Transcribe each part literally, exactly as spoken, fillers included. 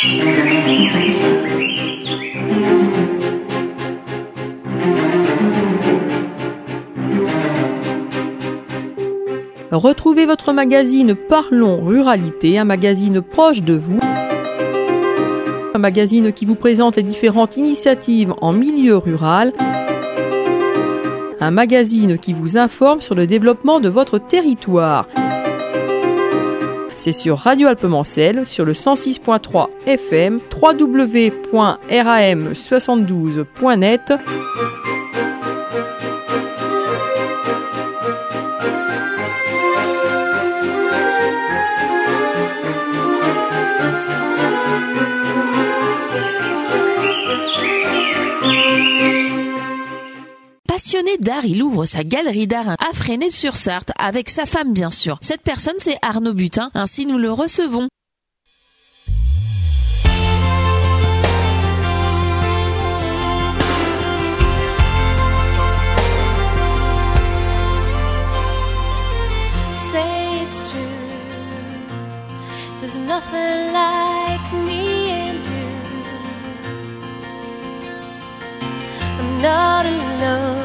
Retrouvez votre magazine Parlons Ruralité, un magazine proche de vous. Un magazine qui vous présente les différentes initiatives en milieu rural. Un magazine qui vous informe sur le développement de votre territoire. C'est sur Radio Alpemancel, sur le cent six point trois F M, w w w point ram soixante-douze point net. Passionné d'art, il ouvre sa galerie d'art à Fresnay-sur-Sarthe, avec sa femme bien sûr. Cette personne, c'est Arnaud Butin, ainsi nous le recevons. Say it's true, there's nothing like me and you. I'm not alone.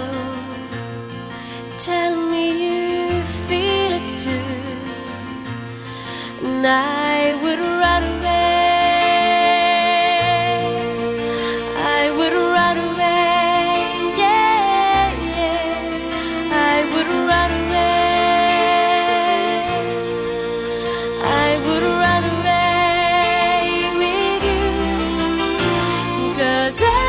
Tell me you feel it too, and I would run away. I would run away, yeah, yeah. I would run away. I would run away with you, 'cause I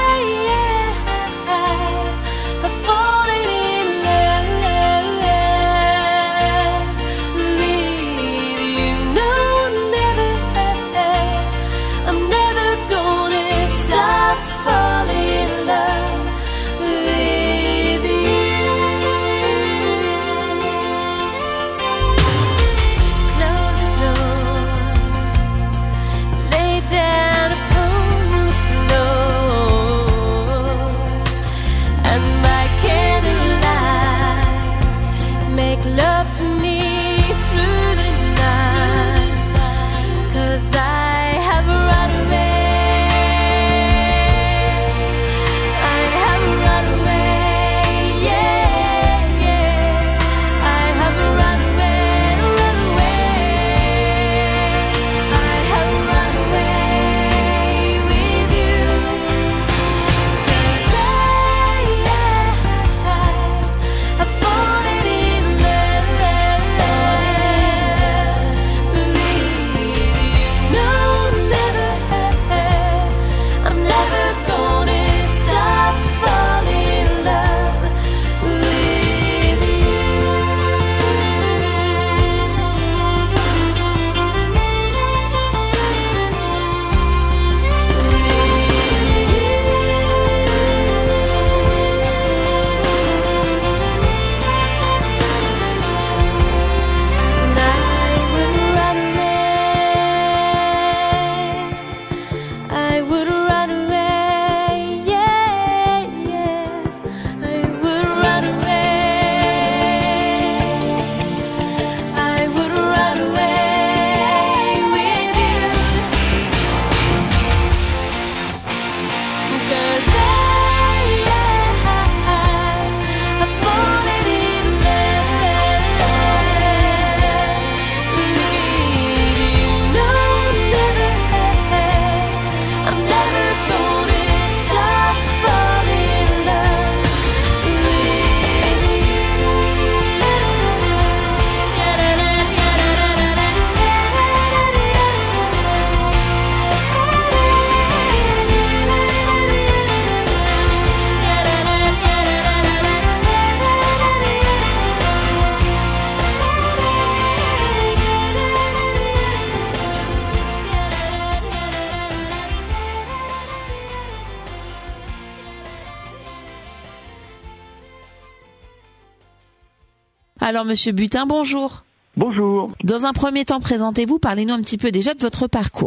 Alors, Monsieur Butin, bonjour. Bonjour. Dans un premier temps, présentez-vous, parlez-nous un petit peu déjà de votre parcours.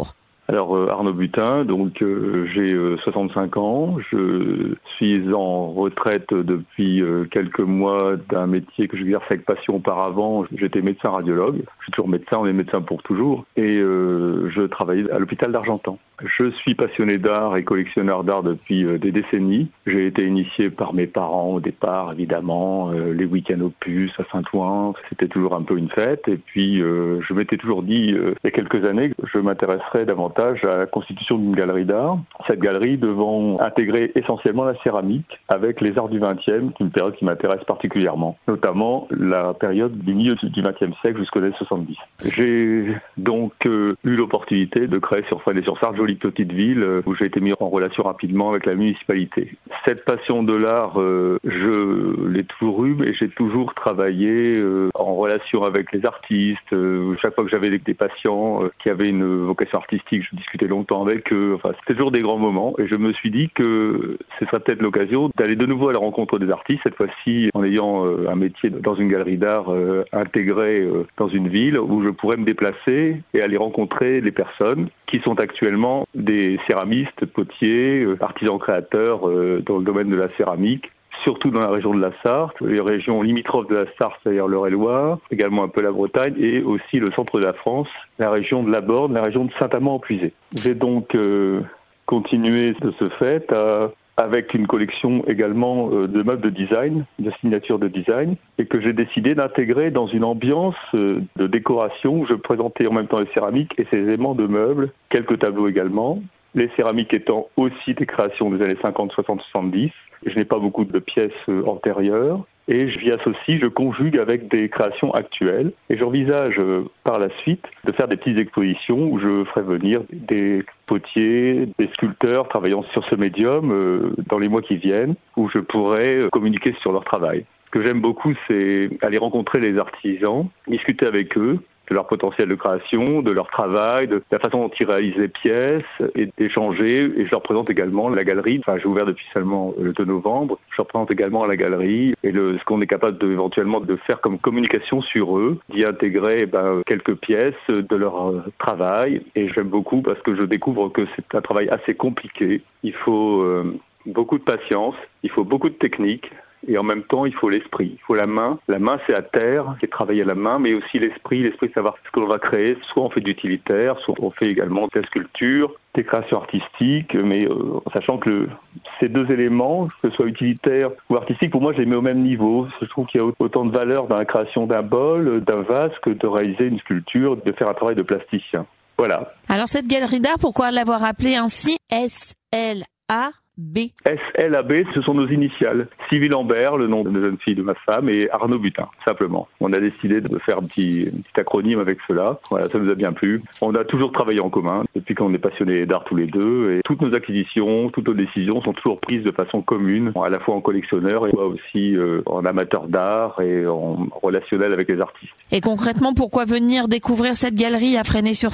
Alors euh, Arnaud Butin, donc euh, j'ai euh, soixante-cinq ans, je suis en retraite depuis euh, quelques mois d'un métier que j'exerce avec passion auparavant. J'étais médecin radiologue, je suis toujours médecin, on est médecin pour toujours, et euh, je travaillais à l'hôpital d'Argentan. Je suis passionné d'art et collectionneur d'art depuis euh, des décennies. J'ai été initié par mes parents au départ, évidemment, euh, les week-ends au Puce à Saint-Ouen, c'était toujours un peu une fête, et puis euh, je m'étais toujours dit euh, il y a quelques années que je m'intéresserais davantage à la constitution d'une galerie d'art. Cette galerie devant intégrer essentiellement la céramique avec les arts du vingtième, une période qui m'intéresse particulièrement, notamment la période du milieu du vingtième siècle jusqu'aux années soixante-dix. J'ai donc euh, eu l'opportunité de créer sur Fresnay-sur-Sarthe, jolie petite ville, euh, où j'ai été mis en relation rapidement avec la municipalité. Cette passion de l'art, euh, je l'ai toujours eue, mais j'ai toujours travaillé euh, en relation avec les artistes. Euh, chaque fois que j'avais des, des patients euh, qui avaient une vocation artistique, je discutais longtemps avec eux. Enfin, c'était toujours des grands moments. Et je me suis dit que ce serait peut-être l'occasion d'aller de nouveau à la rencontre des artistes, cette fois-ci en ayant euh, un métier dans une galerie d'art euh, intégré euh, dans une ville où je pourrais me déplacer et aller rencontrer les personnes qui sont actuellement des céramistes, potiers, euh, artisans créateurs euh, dans le domaine de la céramique, surtout dans la région de la Sarthe, les régions limitrophes de la Sarthe, c'est-à-dire l'Eure-et-Loir, également un peu la Bretagne, et aussi le centre de la France, la région de la Borne, la région de Saint-Amand-en-Puisé. J'ai donc euh, continué de ce fait à, avec une collection également euh, de meubles de design, de signatures de design, et que j'ai décidé d'intégrer dans une ambiance euh, de décoration où je présentais en même temps les céramiques et ces éléments de meubles, quelques tableaux également, les céramiques étant aussi des créations des années cinquante, soixante, soixante-dix. Je n'ai pas beaucoup de pièces antérieures et j'y associe, je conjugue avec des créations actuelles. Et j'envisage par la suite de faire des petites expositions où je ferai venir des potiers, des sculpteurs travaillant sur ce médium dans les mois qui viennent, où je pourrai communiquer sur leur travail. Ce que j'aime beaucoup, c'est aller rencontrer les artisans, discuter avec eux, de leur potentiel de création, de leur travail, de la façon dont ils réalisent les pièces et d'échanger. Et je leur présente également la galerie. Enfin, j'ai ouvert depuis seulement le deux novembre. Je leur présente également la galerie et le, ce qu'on est capable de, éventuellement de faire comme communication sur eux, d'y intégrer eh ben, quelques pièces de leur travail. Et j'aime beaucoup parce que je découvre que c'est un travail assez compliqué. Il faut euh, beaucoup de patience, il faut beaucoup de technique. Et en même temps, il faut l'esprit, il faut la main. La main, c'est à terre, c'est travailler à la main, mais aussi l'esprit, l'esprit de savoir ce que l'on va créer. Soit on fait de l'utilitaire, soit on fait également de la sculpture, des créations artistiques, mais euh, en sachant que le, ces deux éléments, que ce soit utilitaire ou artistique, pour moi, je les mets au même niveau. Je trouve qu'il y a autant de valeur dans la création d'un bol, d'un vase, que de réaliser une sculpture, de faire un travail de plasticien. Voilà. Alors cette galerie d'art, pourquoi l'avoir appelée ainsi S L A B? S L A B, ce sont nos initiales. Sylvie Lambert, le nom de la jeune fille de ma femme, et Arnaud Butin, simplement. On a décidé de faire un petit, un petit acronyme avec cela. Voilà, ça nous a bien plu. On a toujours travaillé en commun, depuis qu'on est passionnés d'art tous les deux, et toutes nos acquisitions, toutes nos décisions sont toujours prises de façon commune, à la fois en collectionneur et aussi euh, en amateur d'art et en relationnel avec les artistes. Et concrètement, pourquoi venir découvrir cette galerie à Fresnay-sur-Sarthe ?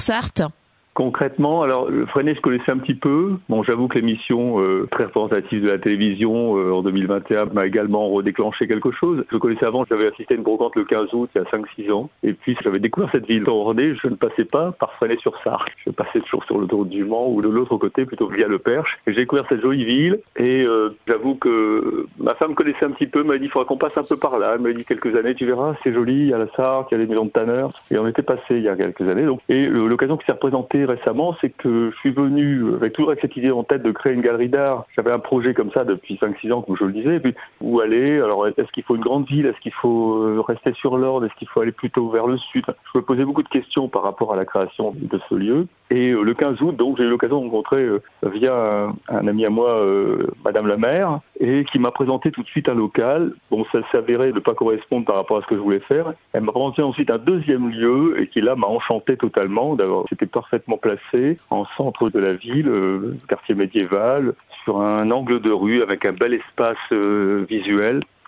Concrètement, alors le Fresnay, je connaissais un petit peu. Bon, j'avoue que l'émission euh, très représentative de la télévision euh, en deux mille vingt et un m'a également redéclenché quelque chose. Je connaissais avant, j'avais assisté à une brocante le quinze août, il y a cinq six ans. Et puis, j'avais découvert cette ville ornée. Je ne passais pas par Fresnay-sur-Sarthe. Je passais toujours sur l'autoroute du Mans ou de l'autre côté, plutôt via le Perche. Et j'ai découvert cette jolie ville. Et euh, j'avoue que ma femme connaissait un petit peu, m'a dit, il faudra qu'on passe un peu par là. Elle m'a dit quelques années, tu verras, c'est joli, il y a la Sarthe, il y a les maisons de tanneurs. Et on était passé il y a quelques années. Donc. Et euh, l'occasion qui s'est représentée récemment, c'est que je suis venu avec toujours avec cette idée en tête de créer une galerie d'art. J'avais un projet comme ça depuis cinq six ans, comme je le disais. Et puis, où aller? Alors, est-ce qu'il faut une grande ville? Est-ce qu'il faut rester sur l'Orne? Est-ce qu'il faut aller plutôt vers le sud? Je me posais beaucoup de questions par rapport à la création de ce lieu. Et euh, le quinze août, donc, j'ai eu l'occasion de rencontrer euh, via un, un ami à moi, euh, Madame la maire, et qui m'a présenté tout de suite un local. Bon, ça s'avérait de ne pas correspondre par rapport à ce que je voulais faire. Elle m'a présenté ensuite un deuxième lieu, et qui là m'a enchanté totalement. D'abord, c'était parfaitement placé en centre de la ville, euh, quartier médiéval, sur un angle de rue avec un bel espace euh, visuel.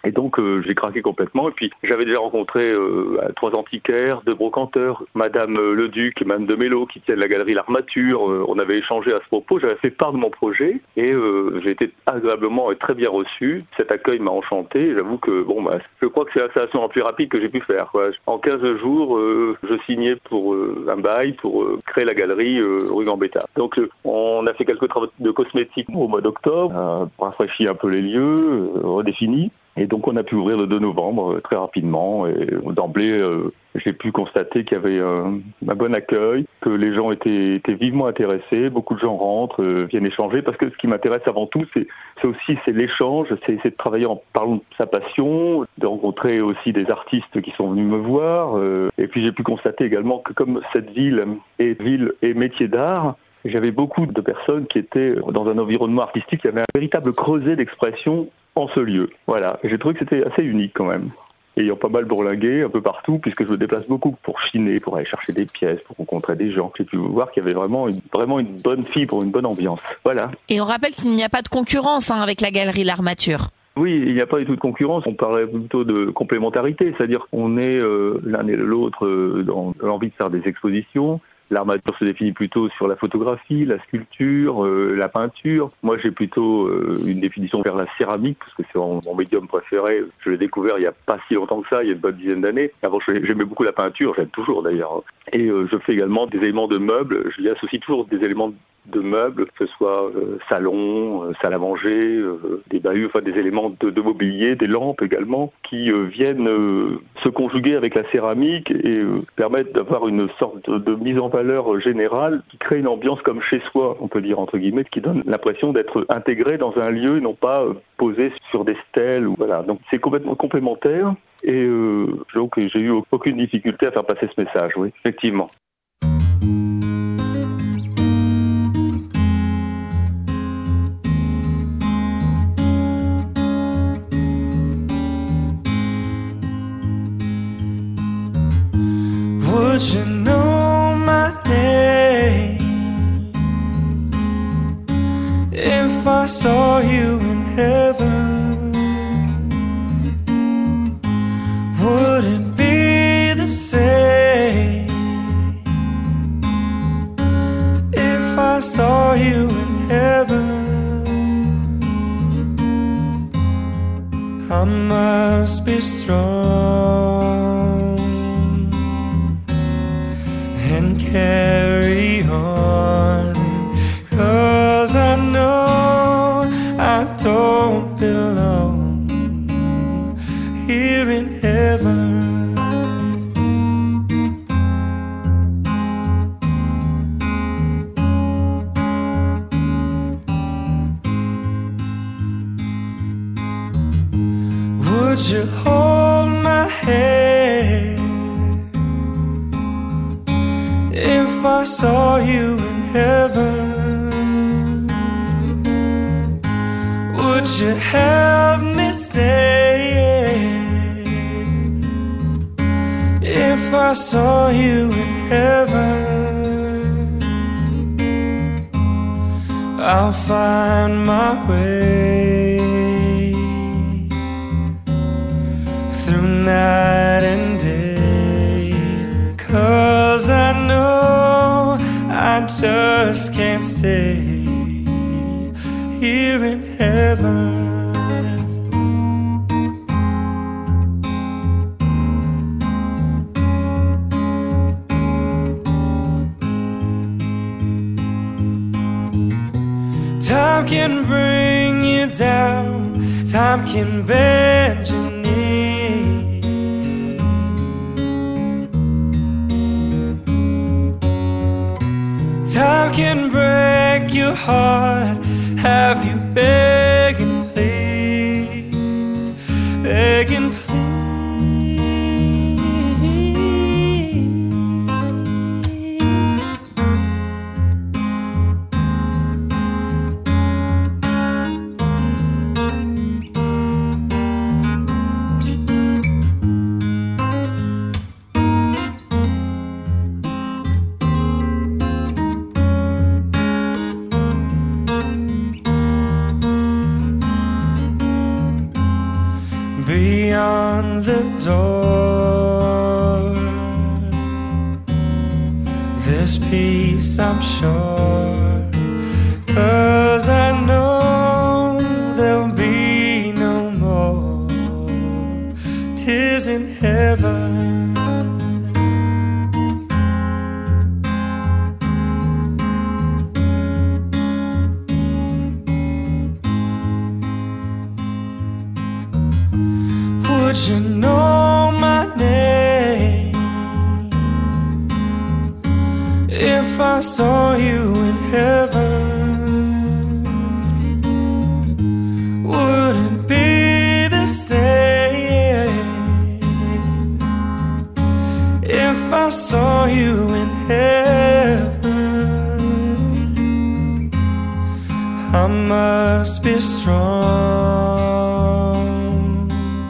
Et donc euh, j'ai craqué complètement. Et puis j'avais déjà rencontré euh, trois antiquaires, deux brocanteurs, Madame Leduc et Madame de Mello qui tiennent la galerie L'Armature. Euh, on avait échangé à ce propos. J'avais fait part de mon projet et euh, j'ai été agréablement et très bien reçu. Cet accueil m'a enchanté. J'avoue que bon, bah, je crois que c'est l'installation la plus rapide que j'ai pu faire, quoi. En quinze jours, euh, je signais pour euh, un bail pour euh, créer la galerie euh, rue Gambetta. Donc euh, on a fait quelques travaux de cosmétiques au mois d'octobre, euh, rafraîchi un peu les lieux, euh, redéfini. Et donc on a pu ouvrir le deux novembre euh, très rapidement et d'emblée euh, j'ai pu constater qu'il y avait un, un bon accueil, que les gens étaient, étaient vivement intéressés, beaucoup de gens rentrent, euh, viennent échanger parce que ce qui m'intéresse avant tout c'est, c'est aussi c'est l'échange, c'est, c'est de travailler en parlant de sa passion, de rencontrer aussi des artistes qui sont venus me voir euh, et puis j'ai pu constater également que comme cette ville est ville et métier d'art, j'avais beaucoup de personnes qui étaient dans un environnement artistique, il y avait un véritable creuset d'expression en ce lieu. Voilà, j'ai trouvé que c'était assez unique quand même. Ayant pas mal bourlingué un peu partout, puisque je me déplace beaucoup pour chiner, pour aller chercher des pièces, pour rencontrer des gens. J'ai pu voir qu'il y avait vraiment une, vraiment une bonne fibre, une bonne ambiance. Voilà. Et on rappelle qu'il n'y a pas de concurrence hein, avec la galerie L'Armature. Oui, il n'y a pas du tout de concurrence, on parlait plutôt de complémentarité, c'est-à-dire qu'on est euh, l'un et l'autre euh, dans l'envie de faire des expositions. L'Armature se définit plutôt sur la photographie, la sculpture, euh, la peinture. Moi, j'ai plutôt euh, une définition vers la céramique, parce que c'est mon, mon médium préféré. Je l'ai découvert il n'y a pas si longtemps que ça, il y a une bonne dizaine d'années. Avant, j'aimais beaucoup la peinture, j'aime toujours d'ailleurs. Et euh, je fais également des éléments de meubles. Je y associe toujours des éléments de meubles, que ce soit euh, salon, euh, salle à manger, euh, des bahuts, enfin des éléments de, de mobilier, des lampes également, qui euh, viennent euh, se conjuguer avec la céramique et euh, permettent d'avoir une sorte de, de mise en valeur générale qui crée une ambiance comme chez soi, on peut dire entre guillemets, qui donne l'impression d'être intégré dans un lieu, non pas euh, posé sur des stèles. Ou, voilà. Donc c'est complètement complémentaire et euh, donc j'ai eu aucune difficulté à faire passer ce message, oui, effectivement. Would you know my name if I saw you in heaven? Would it be the same if I saw you in heaven? I must be strong and carry on, 'cause I know I don't belong here in heaven. Would you hold my hand if I saw you in heaven? Would you help me stand if I saw you in heaven? I'll find my way through night and day, 'cause I know I just can't stay here in heaven. Time can bring you down, time can bend your knee. Time can break your heart, have you begging please, begging please. the door. This peace I'm sure, 'cause I know there'll be no more tears in heaven. Would you know my name if I saw you in heaven? Wouldn't be the same if I saw you in heaven. I must be strong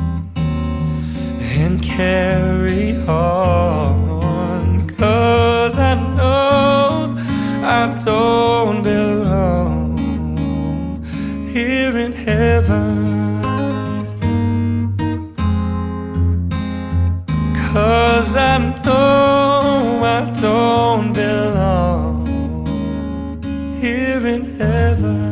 and carry on, 'cause I know I don't belong here in heaven. 'Cause I know I don't belong here in heaven.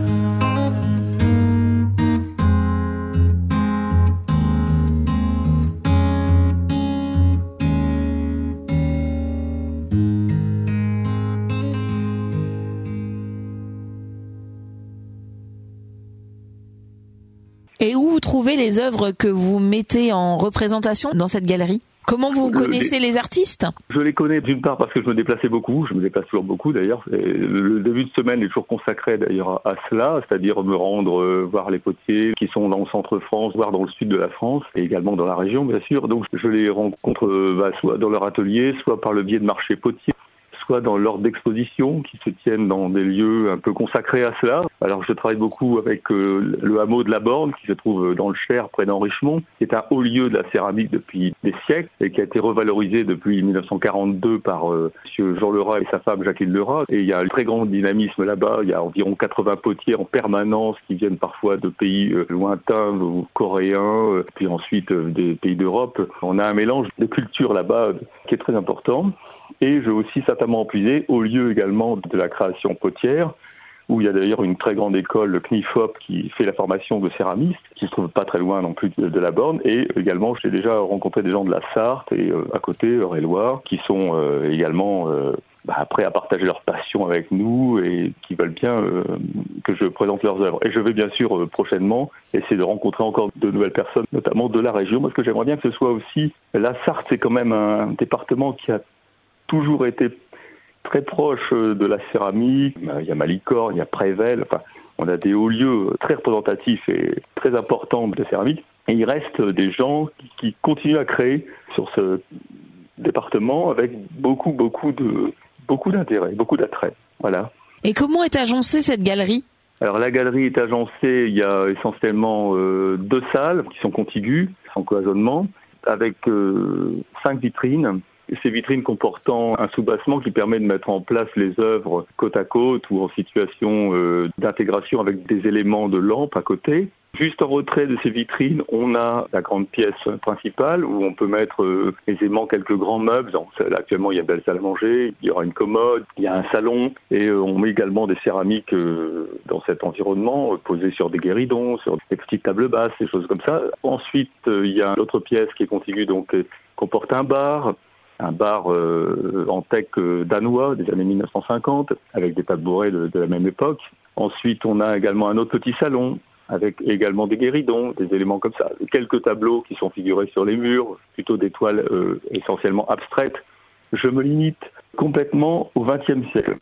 Et où vous trouvez les œuvres que vous mettez en représentation dans cette galerie ? Comment vous connaissez les artistes ? Je les connais d'une part parce que je me déplaçais beaucoup, je me déplace toujours beaucoup d'ailleurs. Et le début de semaine est toujours consacré d'ailleurs à cela, c'est-à-dire me rendre euh, voir les potiers qui sont dans le centre-France, voire dans le sud de la France, et également dans la région bien sûr. Donc je les rencontre euh, bah, soit dans leur atelier, soit par le biais de marchés potiers, soit dans l'ordre d'expositions qui se tiennent dans des lieux un peu consacrés à cela. Alors je travaille beaucoup avec euh, le hameau de la Borne qui se trouve dans le Cher près d'Henrichemont, qui est un haut lieu de la céramique depuis des siècles et qui a été revalorisé depuis dix-neuf cent quarante-deux par euh, M. Jean Lerat et sa femme Jacqueline Lerat. Et il y a un très grand dynamisme là-bas, il y a environ quatre-vingts potiers en permanence qui viennent parfois de pays euh, lointains ou coréens, euh, puis ensuite euh, des pays d'Europe. On a un mélange de cultures là-bas euh, qui est très important. Et je veux aussi certainement puiser au lieu également de la création potière, où il y a d'ailleurs une très grande école, le C N I F O P, qui fait la formation de céramistes, qui se trouve pas très loin non plus de, de la Borne. Et également, j'ai déjà rencontré des gens de la Sarthe et euh, à côté, Eure-et-Loir, qui sont euh, également euh, bah, prêts à partager leur passion avec nous et qui veulent bien euh, que je présente leurs œuvres. Et je vais bien sûr euh, prochainement essayer de rencontrer encore de nouvelles personnes, notamment de la région, parce que j'aimerais bien que ce soit aussi... La Sarthe, c'est quand même un département qui a toujours été très proche de la céramique. Il y a Malicorne, il y a Prével, enfin, on a des hauts lieux très représentatifs et très importants de la céramique. Et il reste des gens qui, qui continuent à créer sur ce département avec beaucoup, beaucoup de, beaucoup d'intérêt, beaucoup d'attrait. Voilà. Et comment est agencée cette galerie ? Alors la galerie est agencée, il y a essentiellement euh, deux salles qui sont contiguës, sans cloisonnement, avec euh, cinq vitrines. Ces vitrines comportant un soubassement qui permet de mettre en place les œuvres côte à côte ou en situation euh, d'intégration avec des éléments de lampe à côté. Juste en retrait de ces vitrines, on a la grande pièce principale où on peut mettre euh, aisément quelques grands meubles. Donc, là, actuellement, il y a une belle salle à manger, il y aura une commode, il y a un salon et euh, on met également des céramiques euh, dans cet environnement, euh, posées sur des guéridons, sur des petites tables basses, des choses comme ça. Ensuite, euh, il y a l'autre pièce qui est contiguë, donc euh, comporte un bar, un bar euh, en teck euh, danois des années dix-neuf cent cinquante, avec des tabourets de, de la même époque. Ensuite, on a également un autre petit salon, avec également des guéridons, des éléments comme ça. Quelques tableaux qui sont figurés sur les murs, plutôt des toiles euh, essentiellement abstraites. Je me limite complètement au vingtième siècle.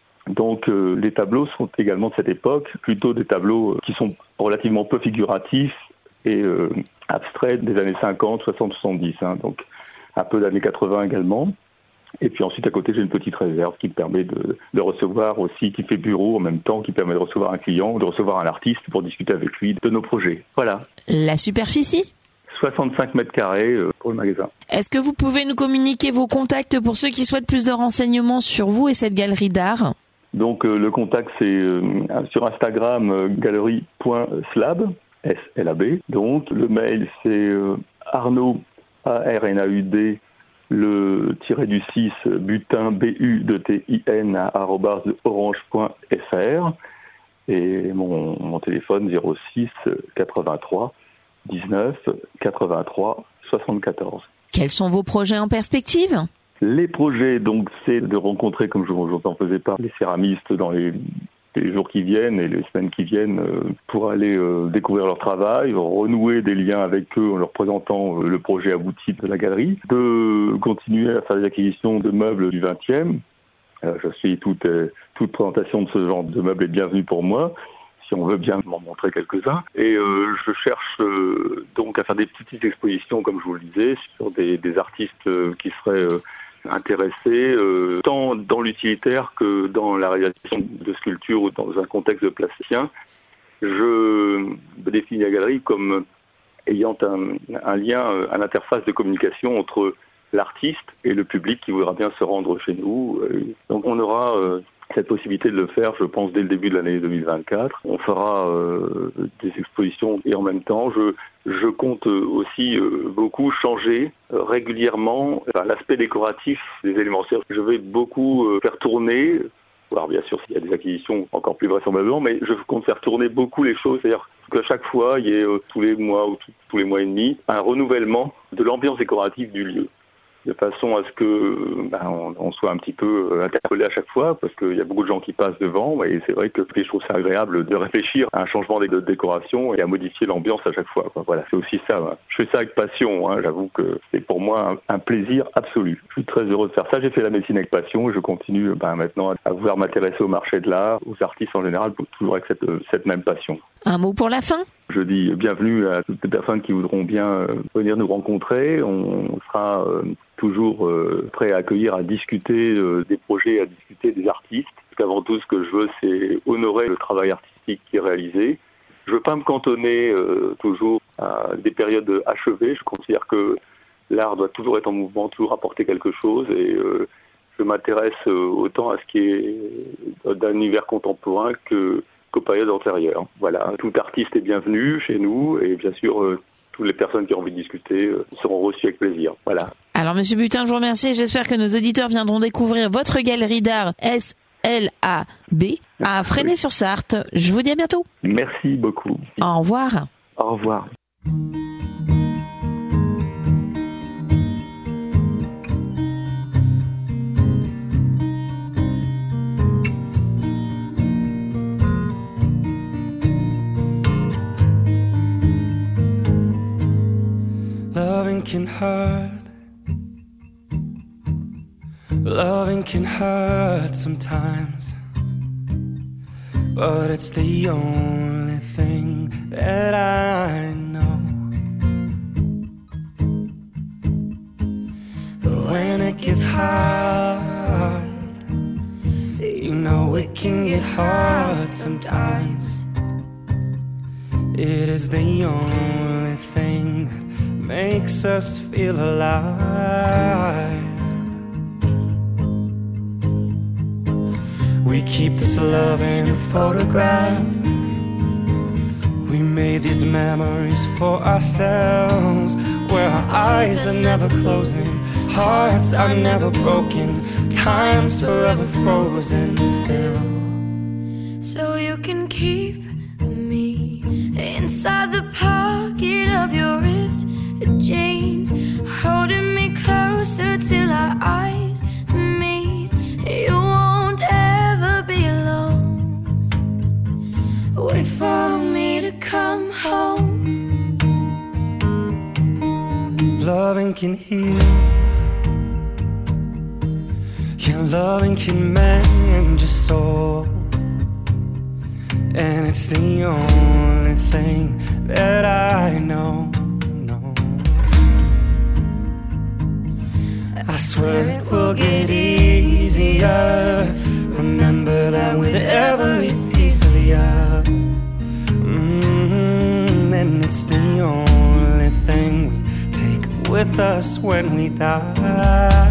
Donc euh, les tableaux sont également de cette époque, plutôt des tableaux qui sont relativement peu figuratifs et euh, abstraits des années cinquante, soixante, soixante-dix. Hein, donc un peu d'années quatre-vingts également. Et puis ensuite, à côté, j'ai une petite réserve qui me permet de, de recevoir aussi, qui fait bureau en même temps, qui permet de recevoir un client, de recevoir un artiste pour discuter avec lui de nos projets. Voilà. La superficie ? soixante-cinq mètres carrés pour le magasin. Est-ce que vous pouvez nous communiquer vos contacts pour ceux qui souhaitent plus de renseignements sur vous et cette galerie d'art ? Donc euh, le contact, c'est euh, sur Instagram, euh, galerie point slab, S L A B. Donc le mail, c'est... Euh, Arnaud, A R N A U D, le tiré du six, butin, B U T I N, arobase orange point F R. Et mon, mon téléphone zéro six quatre-vingt-trois dix-neuf quatre-vingt-trois soixante-quatorze. Quels sont vos projets en perspective ? Les projets, donc, c'est de rencontrer, comme je vous en faisais part, les céramistes dans les, les jours qui viennent et les semaines qui viennent euh, pour aller euh, découvrir leur travail, renouer des liens avec eux en leur présentant euh, le projet abouti de la galerie, de continuer à faire des acquisitions de meubles du vingtième. Euh, je suis toute, euh, toute présentation de ce genre de meubles est bienvenue pour moi, si on veut bien m'en montrer quelques-uns. Et euh, je cherche euh, donc à faire des petites expositions, comme je vous le disais, sur des, des artistes euh, qui seraient euh, intéressés, euh, tant dans l'utilitaire que dans la réalisation de sculptures ou dans un contexte de plasticien. Je définis la galerie comme ayant un, un lien, une interface de communication entre l'artiste et le public qui voudra bien se rendre chez nous. Donc on aura euh, cette possibilité de le faire, je pense, dès le début de l'année deux mille vingt-quatre. On fera euh, des expositions et en même temps, je, je compte aussi euh, beaucoup changer euh, régulièrement enfin, l'aspect décoratif des éléments. C'est-à-dire que je vais beaucoup euh, faire tourner, alors bien sûr s'il y a des acquisitions encore plus vraisemblablement, mais je compte faire tourner beaucoup les choses, c'est-à-dire qu'à chaque fois, il y ait euh, tous les mois ou tout, tous les mois et demi, un renouvellement de l'ambiance décorative du lieu, de façon à ce que ben, on, on soit un petit peu interpellé à chaque fois, parce qu'il y a beaucoup de gens qui passent devant, et c'est vrai que je trouve ça agréable de réfléchir à un changement de décoration et à modifier l'ambiance à chaque fois, quoi. Voilà, c'est aussi ça. Hein. Je fais ça avec passion, hein. J'avoue que c'est pour moi un, un plaisir absolu. Je suis très heureux de faire ça. J'ai fait la médecine avec passion et je continue ben, maintenant à vouloir m'intéresser au marché de l'art, aux artistes en général, toujours avec cette, cette même passion. Un mot pour la fin ? Je dis bienvenue à toutes les personnes qui voudront bien venir nous rencontrer. On sera euh, toujours euh, prêt à accueillir, à discuter euh, des projets, à discuter des artistes. Parce qu'avant tout, ce que je veux, c'est honorer le travail artistique qui est réalisé. Je ne veux pas me cantonner euh, toujours à des périodes achevées. Je considère que l'art doit toujours être en mouvement, toujours apporter quelque chose. Et euh, je m'intéresse autant à ce qui est d'un univers contemporain que qu'aux périodes antérieures. Voilà, tout artiste est bienvenu chez nous et bien sûr, euh, toutes les personnes qui ont envie de discuter euh, seront reçues avec plaisir. Voilà. Alors, Monsieur Butin, je vous remercie. J'espère que nos auditeurs viendront découvrir votre galerie d'art S L A B à Fresnay-sur-Sarthe. Je vous dis à bientôt. Merci beaucoup. Au revoir. Au revoir. Loving can hurt. Loving can hurt sometimes, but it's the only thing that I know. But when it gets hard, you know it can get hard sometimes. It is the only thing that makes us feel alive. We keep this love in a photograph. We made these memories for ourselves, where our eyes are never closing, hearts are never broken, time's forever frozen still. So you can keep me inside the pocket of your ripped jeans, holding me closer till our eyes meet. You won't ever be alone. Wait for me to come home. Loving can heal. Yeah, loving can mend your soul. And it's the only thing that I know, no. I swear it will get easier. Remember that with every piece of you. Mm-hmm. And it's the only thing we take with us when we die.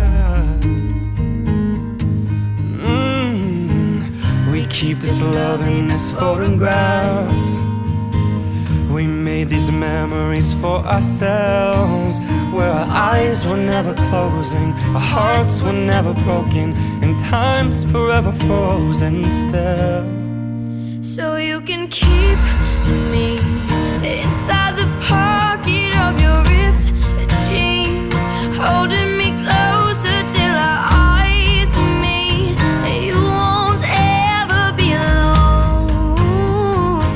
We keep this love in this photograph. We made these memories for ourselves, where our eyes were never closing, our hearts were never broken, and time's forever frozen still. So you can keep me inside the pocket of your ripped jeans, holding me closer till our eyes meet. You won't ever be alone.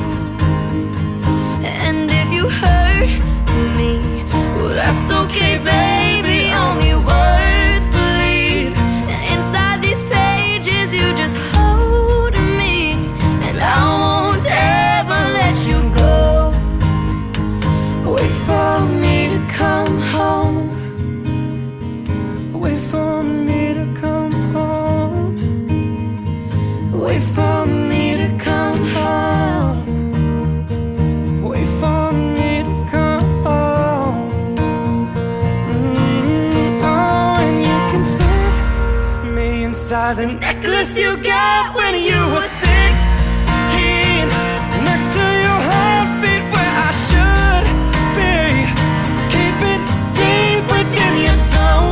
And if you hurt me, well, that's okay, baby. Only words bleed. And inside these pages, you just hold me, and I won't ever let you go. Wait for me to come home. Wait for me to come home. Wait for me to come home. Wait for me to come home. Mm, oh, and you can fit me inside the necklace you got when you were sixteen, next to your heartbeat where I should be. Keep it deep within your soul.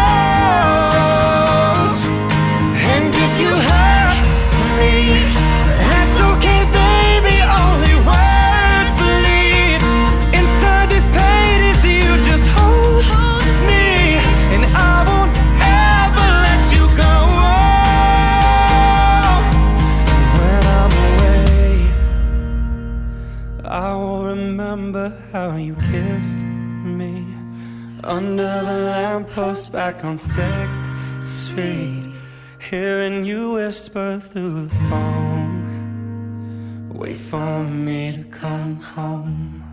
And if you hurt me, that's okay, baby. Only words bleed. Inside these pages, you just hold me, and I won't ever let you go. When I'm away, I will remember how you kissed me under the lamppost back on sixth Street, hearing you whisper through the phone. Wait for me to come home.